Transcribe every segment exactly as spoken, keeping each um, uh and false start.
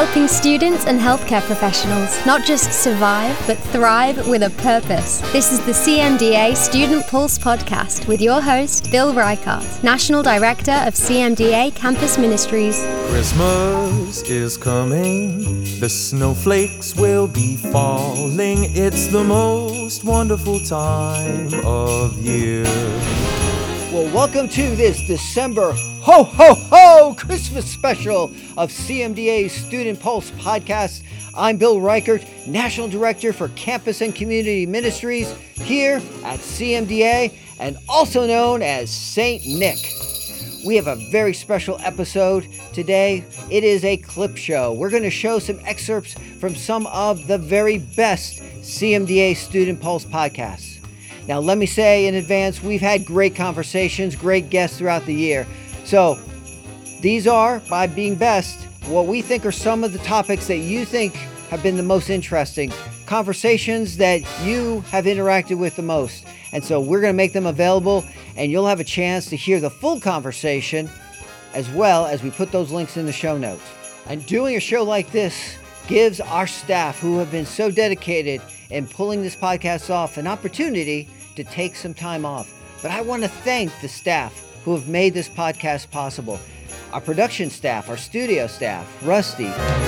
helping students and healthcare professionals not just survive, but thrive with a purpose. This is the C M D A Student Pulse podcast with your host, Bill Reichart, National Director of C M D A Campus Ministries. Christmas is coming, the snowflakes will be falling. It's the most wonderful time of year. Well, welcome to this December ho ho ho Christmas special of C M D A's Student Pulse podcast. I'm Bill Reichart, National Director for Campus and Community Ministries here at C M D A and also known as Saint Nick. We have a very special episode today. It is a clip show. We're going to show some excerpts from some of the very best C M D A Student Pulse podcasts. Now, let me say in advance, we've had great conversations, great guests throughout the year. So these are, by being best, what we think are some of the topics that you think have been the most interesting, conversations that you have interacted with the most. And so we're going to make them available, and you'll have a chance to hear the full conversation as well as we put those links in the show notes. And doing a show like this gives our staff, who have been so dedicated in pulling this podcast off, an opportunity to take some time off. But I want to thank the staff who have made this podcast possible. Our production staff, our studio staff, Rusty,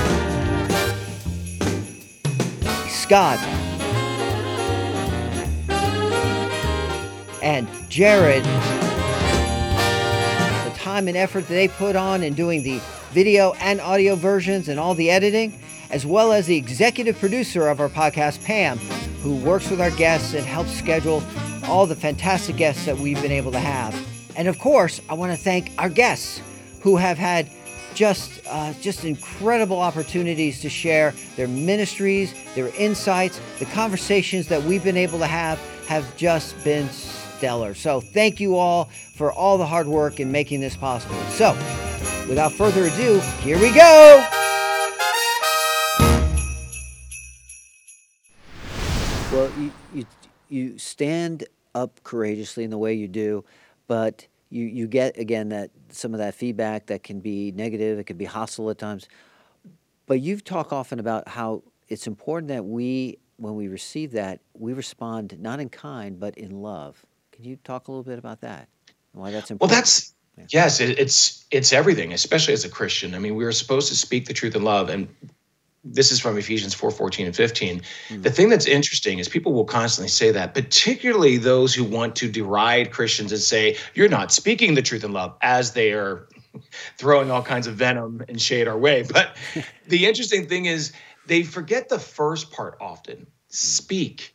Scott, and Jared. The time and effort that they put on in doing the video and audio versions and all the editing, as well as the executive producer of our podcast, Pam, who works with our guests and helps schedule all the fantastic guests that we've been able to have. And of course, I want to thank our guests who have had just uh, just incredible opportunities to share their ministries, their insights. The conversations that we've been able to have have just been stellar. So thank you all for all the hard work in making this possible. So without further ado, here we go. Well, you, you you stand up courageously in the way you do, but you, you get, again, that some of that feedback that can be negative, it can be hostile at times. But you've talked often about how it's important that we, when we receive that, we respond not in kind, but in love. Can you talk a little bit about that and why that's important? Well, that's, yeah. yes, it, it's it's everything, especially as a Christian. I mean, we are supposed to speak the truth in love, and this is from Ephesians four, fourteen and fifteen. Mm-hmm. The thing that's interesting is people will constantly say that, particularly those who want to deride Christians and say, you're not speaking the truth in love, as they are throwing all kinds of venom and shade our way. But the interesting thing is they forget the first part often, speak.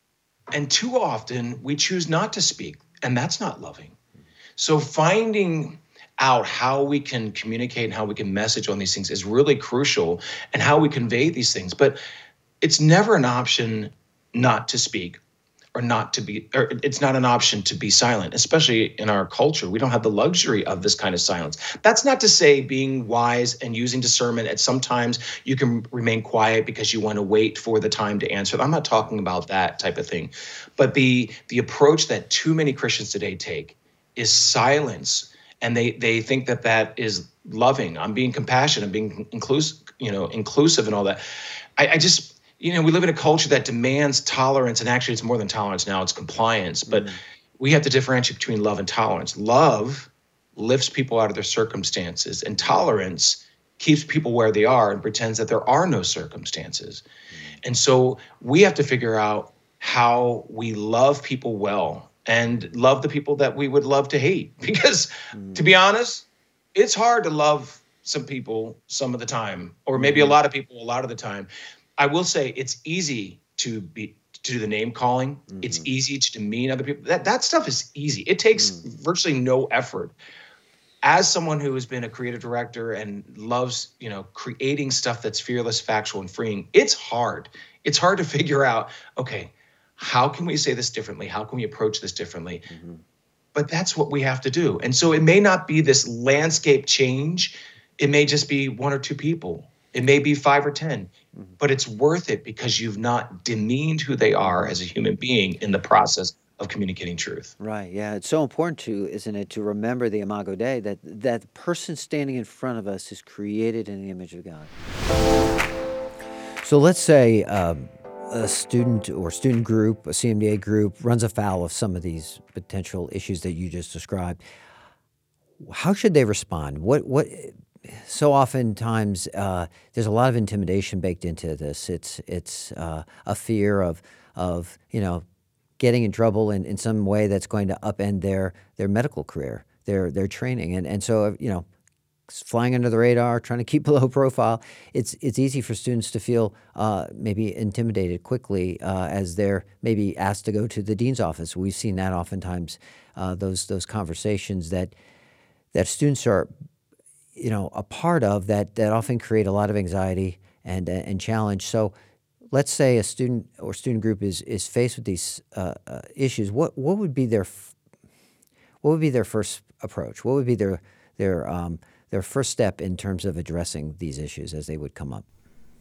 And too often we choose not to speak, and that's not loving. So finding out how we can communicate and how we can message on these things is really crucial, and how we convey these things. But it's never an option not to speak or not to be, or it's not an option to be silent, especially in our culture. We don't have the luxury of this kind of silence. That's not to say being wise and using discernment. At sometimes you can remain quiet because you want to wait for the time to answer. I'm not talking about that type of thing. But the the approach that too many Christians today take is silence. And they they think that that is loving. I'm being compassionate, I'm being inclusive, you know, inclusive and all that. I, I just, you know, we live in a culture that demands tolerance, and actually it's more than tolerance now, it's compliance. But mm-hmm. we have to differentiate between love and tolerance. Love lifts people out of their circumstances, and tolerance keeps people where they are and pretends that there are no circumstances. Mm-hmm. And so we have to figure out how we love people well, and love the people that we would love to hate. Because mm. to be honest, it's hard to love some people some of the time, or maybe mm. a lot of people a lot of the time. I will say it's easy to be to do the name calling. Mm-hmm. It's easy to demean other people. That that stuff is easy. It takes mm. virtually no effort. As someone who has been a creative director and loves, you know, creating stuff that's fearless, factual, and freeing, it's hard. It's hard to figure out, okay, how can we say this differently? How can we approach this differently? Mm-hmm. But that's what we have to do. And so it may not be this landscape change. It may just be one or two people. It may be five or ten, mm-hmm. but it's worth it because you've not demeaned who they are as a human being in the process of communicating truth. Right. Yeah. It's so important to, isn't it, to remember the Imago Dei, that that person standing in front of us is created in the image of God. So let's say um, a student or student group, a C M D A group, runs afoul of some of these potential issues that you just described. How should they respond? What what? So oftentimes uh, there's a lot of intimidation baked into this. It's it's uh, a fear of of you know getting in trouble in, in some way that's going to upend their their medical career, their their training, and and so you know flying under the radar, trying to keep a low profile. It's it's easy for students to feel uh, maybe intimidated quickly uh, as they're maybe asked to go to the dean's office. We've seen that oftentimes. Uh, those those conversations that that students are, you know, a part of that that often create a lot of anxiety and and challenge. So, let's say a student or student group is is faced with these uh, uh, issues. What what would be their f- what would be their first approach? What would be their their um, their first step in terms of addressing these issues as they would come up?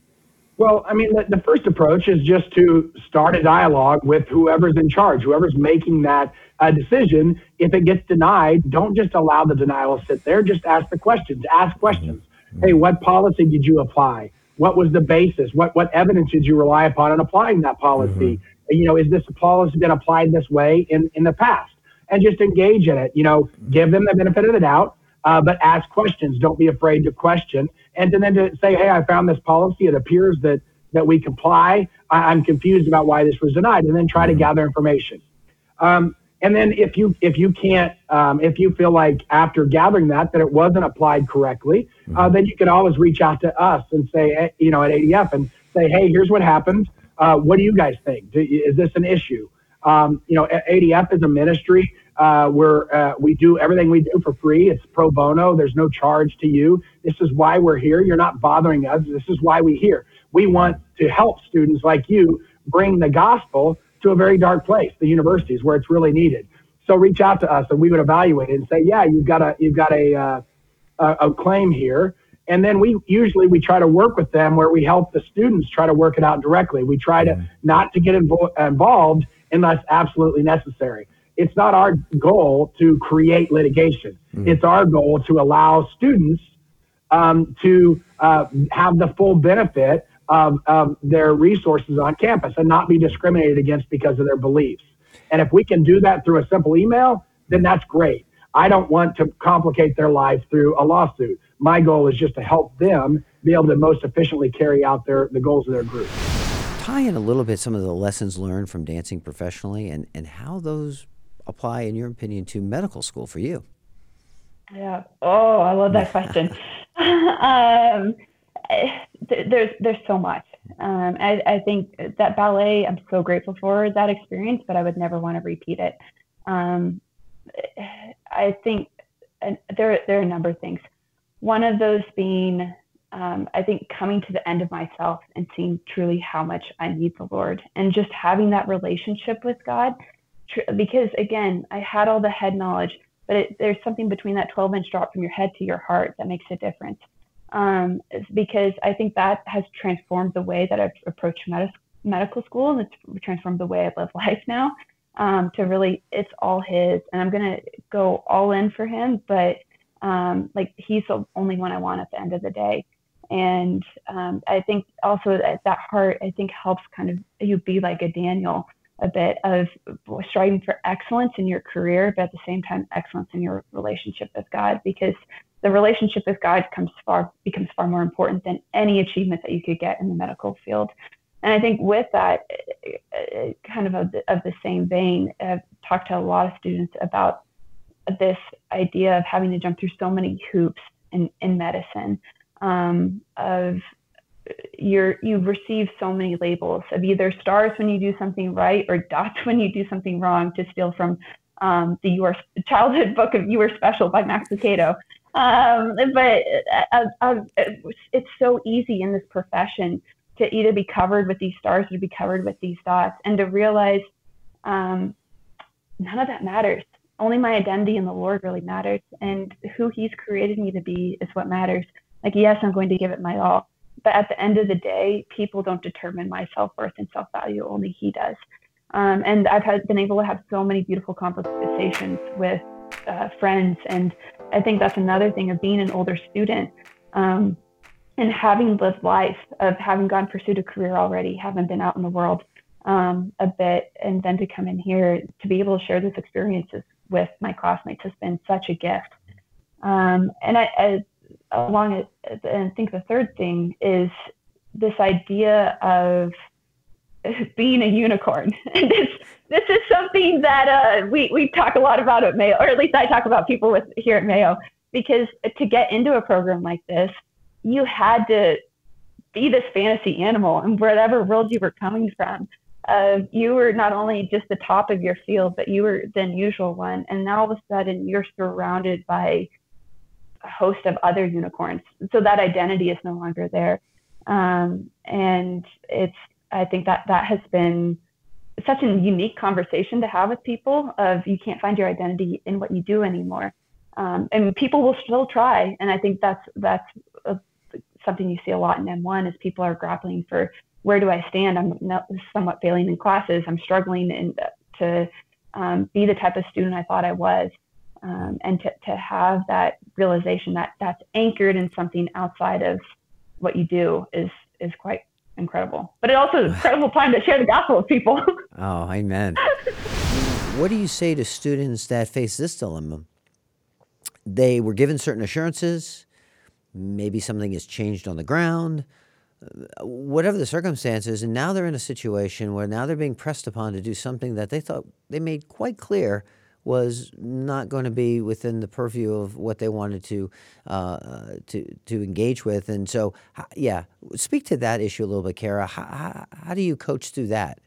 Well, I mean, the, the first approach is just to start a dialogue with whoever's in charge, whoever's making that uh, decision. If it gets denied, don't just allow the denial to sit there. Just ask the questions. Ask questions. Mm-hmm. Hey, what policy did you apply? What was the basis? What what evidence did you rely upon in applying that policy? Mm-hmm. You know, is this policy been applied this way in, in the past? And just engage in it. You know, give them the benefit of the doubt, uh, but ask questions. Don't be afraid to question. And to then to say, hey, I found this policy. It appears that that we comply. I, I'm confused about why this was denied. And then try to gather information. Um, and then if you if you can't, um, if you feel like after gathering that, that it wasn't applied correctly, uh, then you can always reach out to us and say, you know, at A D F and say, hey, here's what happened. Uh, what do you guys think? Do, is this an issue? Um, you know, A D F is a ministry. Uh, we're, uh, we do everything we do for free. It's pro bono. There's no charge to you. This is why we're here. You're not bothering us. This is why we're here. We want to help students like you bring the gospel to a very dark place, the universities where it's really needed. So reach out to us and we would evaluate it and say, yeah, you've got a, you've got a, uh, a, a claim here. And then we usually, we try to work with them where we help the students try to work it out directly. We try to not to get invo- involved unless absolutely necessary. It's not our goal to create litigation. Mm. It's our goal to allow students um, to uh, have the full benefit of, of their resources on campus and not be discriminated against because of their beliefs. And if we can do that through a simple email, then that's great. I don't want to complicate their life through a lawsuit. My goal is just to help them be able to most efficiently carry out their the goals of their group. Tie in a little bit some of the lessons learned from dancing professionally and, and how those apply, in your opinion, to medical school for you. Yeah. Oh, I love that question. um, th- there's there's so much. Um, I, I think that ballet, I'm so grateful for that experience, but I would never want to repeat it. Um, I think uh, there there are a number of things. One of those being, um, I think, coming to the end of myself and seeing truly how much I need the Lord, and just having that relationship with God. Tr- because again, I had all the head knowledge, but it, there's something between that twelve inch drop from your head to your heart that makes a difference. Um, because I think that has transformed the way that I've approached med- medical school, and it's transformed the way I live life now. Um, to really, it's all His, and I'm gonna go all in for Him. But um, like He's the only one I want at the end of the day. And um, I think also that that heart, I think, helps kind of you be like a Daniel, a bit of striving for excellence in your career, but at the same time, excellence in your relationship with God, because the relationship with God comes far becomes far more important than any achievement that you could get in the medical field. And I think with that, kind of of the, of the same vein, I've talked to a lot of students about this idea of having to jump through so many hoops in, in medicine, um, of you're, you receive so many labels of either stars when you do something right or dots when you do something wrong, to steal from um, the You Are childhood book of You Are Special by Max Lucado. Um, but uh, uh, it's so easy in this profession to either be covered with these stars or to be covered with these dots, and to realize um, none of that matters. Only my identity in the Lord really matters, and who He's created me to be is what matters. Like, yes, I'm going to give it my all, but at the end of the day, people don't determine my self-worth and self-value. Only He does. Um, and I've had, been able to have so many beautiful conversations with uh, friends. And I think that's another thing of being an older student um, and having lived life, of having gone pursued a career already, having been out in the world um, a bit, and then to come in here to be able to share these experiences with my classmates has been such a gift. Um, and I, I along it, and I think the third thing is this idea of being a unicorn. And this this is something that uh, we we talk a lot about at Mayo, or at least I talk about people with here at Mayo, because to get into a program like this, you had to be this fantasy animal, and whatever world you were coming from, uh, you were not only just the top of your field, but you were the unusual one. And now all of a sudden, you're surrounded by a host of other unicorns. So that identity is no longer there, um, and it's. I think that that has been such a unique conversation to have with people of you can't find your identity in what you do anymore. Um, and people will still try. And I think that's, that's a, something you see a lot in M one is people are grappling for where do I stand? I'm not, somewhat failing in classes. I'm struggling in, to um, be the type of student I thought I was. Um, and to, to have that realization that that's anchored in something outside of what you do is, is quite incredible, but it also is an incredible time to share the gospel with people. Oh, amen. What do you say to students that face this dilemma? They were given certain assurances, maybe something has changed on the ground, whatever the circumstances, and now they're in a situation where now they're being pressed upon to do something that they thought they made quite clear was not going to be within the purview of what they wanted to uh, to to engage with. And so, yeah, speak to that issue a little bit, Kara. How, how, how do you coach through that?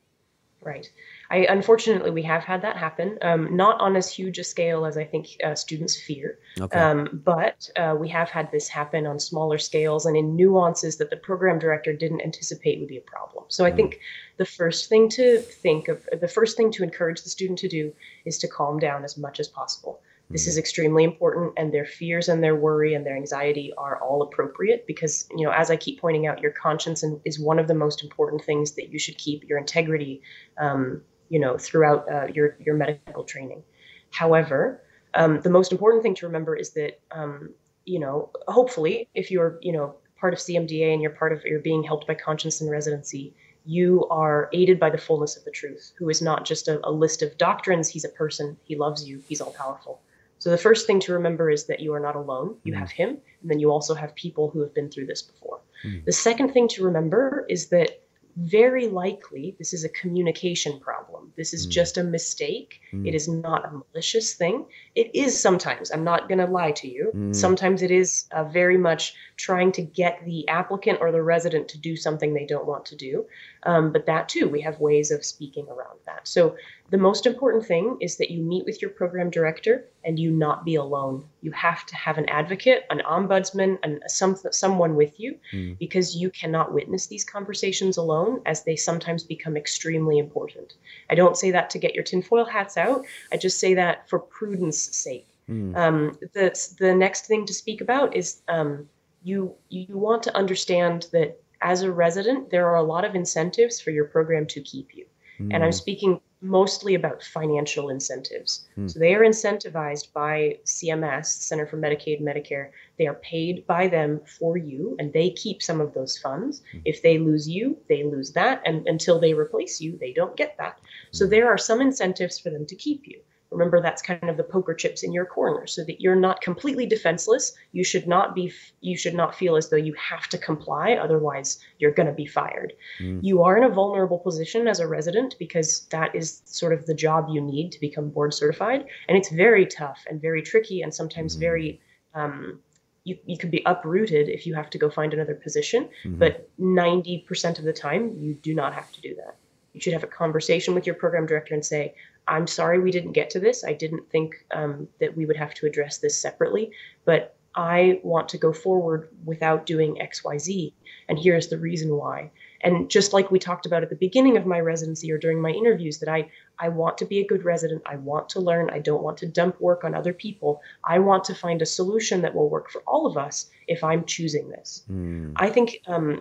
Right. I, unfortunately, we have had that happen, um, not on as huge a scale as I think uh, students fear, Okay. um, but uh, we have had this happen on smaller scales and in nuances that the program director didn't anticipate would be a problem. So I think the first thing to think of, the first thing to encourage the student to do is to calm down as much as possible. This is extremely important, and their fears and their worry and their anxiety are all appropriate because, you know, as I keep pointing out, your conscience is one of the most important things that you should keep, your integrity, um, you know, throughout uh, your, your medical training. However, um, the most important thing to remember is that, um, you know, hopefully if you're, you know, part of C M D A and you're part of, you're being helped by conscience in residency, you are aided by the fullness of the truth, who is not just a, a list of doctrines. He's a person. He loves you. He's all powerful. So the first thing to remember is that you are not alone. You have him, and then you also have people who have been through this before. Mm. The second thing to remember is that very likely this is a communication problem. This is mm. just a mistake. Mm. It is not a malicious thing. It is sometimes, I'm not going to lie to you. Mm. Sometimes it is uh, very much trying to get the applicant or the resident to do something they don't want to do. Um, but that too, we have ways of speaking around that. So the most important thing is that you meet with your program director and you not be alone. You have to have an advocate, an ombudsman, and some, someone with you mm. because you cannot witness these conversations alone, as they sometimes become extremely important. I don't say that to get your tinfoil hats out. I just say that for prudence sake. Mm. Um, the, the next thing to speak about is um, you, you want to understand that as a resident, there are a lot of incentives for your program to keep you. Mm. And I'm speaking mostly about financial incentives. Mm. So they are incentivized by C M S, Center for Medicaid and Medicare. They are paid by them for you, and they keep some of those funds. Mm. If they lose you, they lose that. And until they replace you, they don't get that. Mm. So there are some incentives for them to keep you. Remember, that's kind of the poker chips in your corner, so that you're not completely defenseless. You should not be, you should not feel as though you have to comply. Otherwise, you're going to be fired. Mm. You are in a vulnerable position as a resident because that is sort of the job you need to become board certified. And it's very tough and very tricky and sometimes mm. very, um, you, you could be uprooted if you have to go find another position. Mm-hmm. But ninety percent of the time, you do not have to do that. You should have a conversation with your program director and say, I'm sorry we didn't get to this. I didn't think um, that we would have to address this separately, but I want to go forward without doing X, Y, Z. And here's the reason why. And just like we talked about at the beginning of my residency or during my interviews, that I, I want to be a good resident. I want to learn. I don't want to dump work on other people. I want to find a solution that will work for all of us if I'm choosing this. Mm. I think um,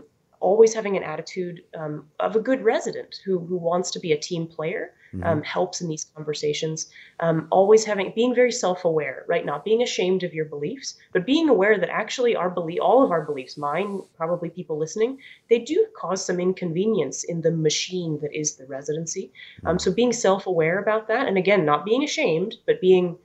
always having an attitude um, of a good resident who, who wants to be a team player, um, mm-hmm. helps in these conversations. Um, always having, being very self-aware, right? Not being ashamed of your beliefs, but being aware that actually our belief, all of our beliefs, mine, probably people listening, they do cause some inconvenience in the machine that is the residency. Um, so being self-aware about that, and again, not being ashamed, but being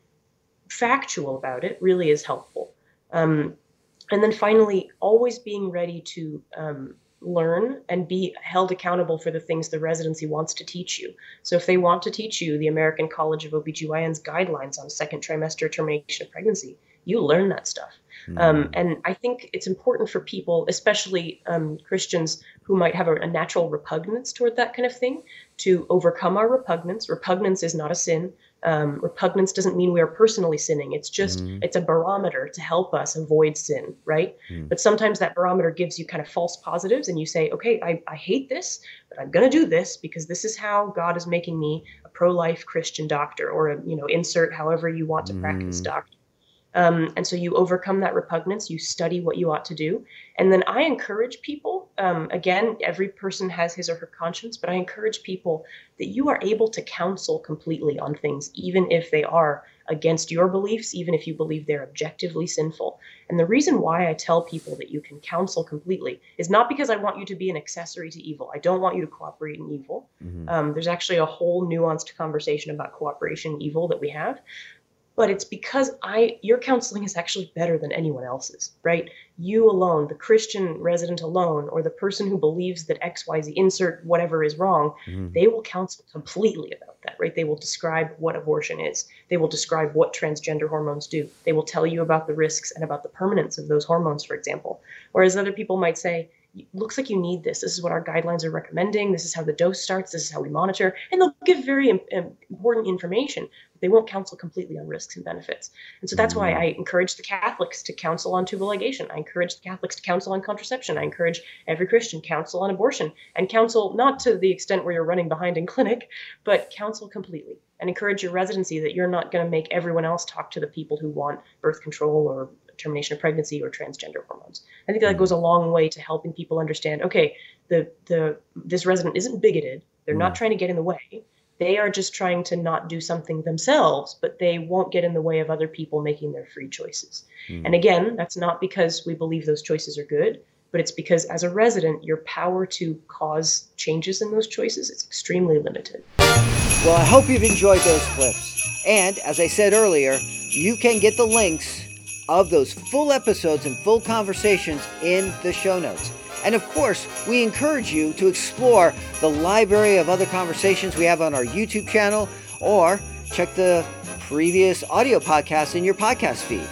factual about it really is helpful. Um, And then finally, always being ready to um, learn and be held accountable for the things the residency wants to teach you. So if they want to teach you the American College of O B G Y N's guidelines on second trimester termination of pregnancy, you learn that stuff. Mm-hmm. Um, and I think it's important for people, especially um, Christians who might have a, a natural repugnance toward that kind of thing, to overcome our repugnance. Repugnance is not a sin. Um, repugnance doesn't mean we are personally sinning. It's just, mm-hmm. it's a barometer to help us avoid sin, right? Mm-hmm. But sometimes that barometer gives you kind of false positives and you say, okay, I, I hate this, but I'm going to do this because this is how God is making me a pro-life Christian doctor, or, a, you know, insert however you want to mm-hmm. practice doctor. Um, and so you overcome that repugnance, you study what you ought to do. And then I encourage people, um, again, every person has his or her conscience, but I encourage people that you are able to counsel completely on things, even if they are against your beliefs, even if you believe they're objectively sinful. And the reason why I tell people that you can counsel completely is not because I want you to be an accessory to evil. I don't want you to cooperate in evil. Mm-hmm. Um, there's actually a whole nuanced conversation about cooperation in evil that we have. But it's because I, your counseling is actually better than anyone else's, right? You alone, the Christian resident alone, or the person who believes that X, Y, Z, insert whatever is wrong, mm-hmm. they will counsel completely about that, right? They will describe what abortion is. They will describe what transgender hormones do. They will tell you about the risks and about the permanence of those hormones, for example. Whereas other people might say, looks like you need this. This is what our guidelines are recommending. This is how the dose starts. This is how we monitor. And they'll give very um, important information. They won't counsel completely on risks and benefits. And so that's why I encourage the Catholics to counsel on tubal ligation. I encourage the Catholics to counsel on contraception. I encourage every Christian counsel on abortion, and counsel not to the extent where you're running behind in clinic, but counsel completely, and encourage your residency that you're not going to make everyone else talk to the people who want birth control or termination of pregnancy or transgender hormones. I think that goes a long way to helping people understand, okay, the the this resident isn't bigoted. They're not trying to get in the way. They are just trying to not do something themselves, but they won't get in the way of other people making their free choices. Mm. And again, that's not because we believe those choices are good, but it's because as a resident, your power to cause changes in those choices is extremely limited. Well, I hope you've enjoyed those clips. And as I said earlier, you can get the links of those full episodes and full conversations in the show notes. And of course, we encourage you to explore the library of other conversations we have on our YouTube channel, or check the previous audio podcasts in your podcast feed.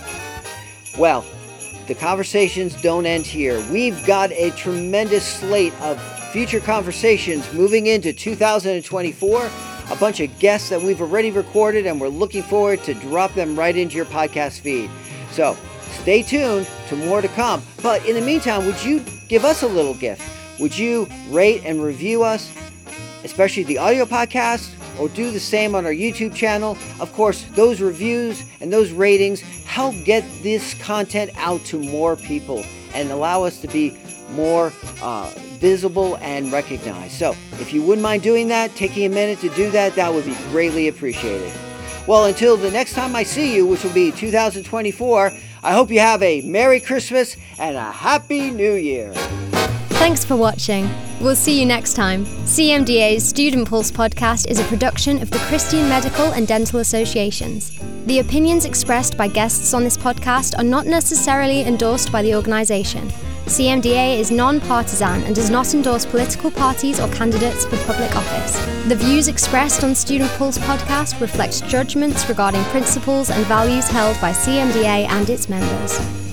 Well, the conversations don't end here. We've got a tremendous slate of future conversations moving into two thousand twenty-four, a bunch of guests that we've already recorded, and we're looking forward to drop them right into your podcast feed. So stay tuned to more to come. But in the meantime, would you give us a little gift? Would you rate and review us, especially the audio podcast, or do the same on our YouTube channel? Of course, those reviews and those ratings help get this content out to more people and allow us to be more uh, visible and recognized. So if you wouldn't mind doing that, taking a minute to do that, that would be greatly appreciated. Well, until the next time I see you, which will be two thousand twenty-four, I hope you have a Merry Christmas and a Happy New Year. Thanks for watching. We'll see you next time. C M D A's Student Pulse podcast is a production of the Christian Medical and Dental Associations. The opinions expressed by guests on this podcast are not necessarily endorsed by the organisation. C M D A is non-partisan and does not endorse political parties or candidates for public office. The views expressed on Student Pulse podcast reflect judgments regarding principles and values held by C M D A and its members.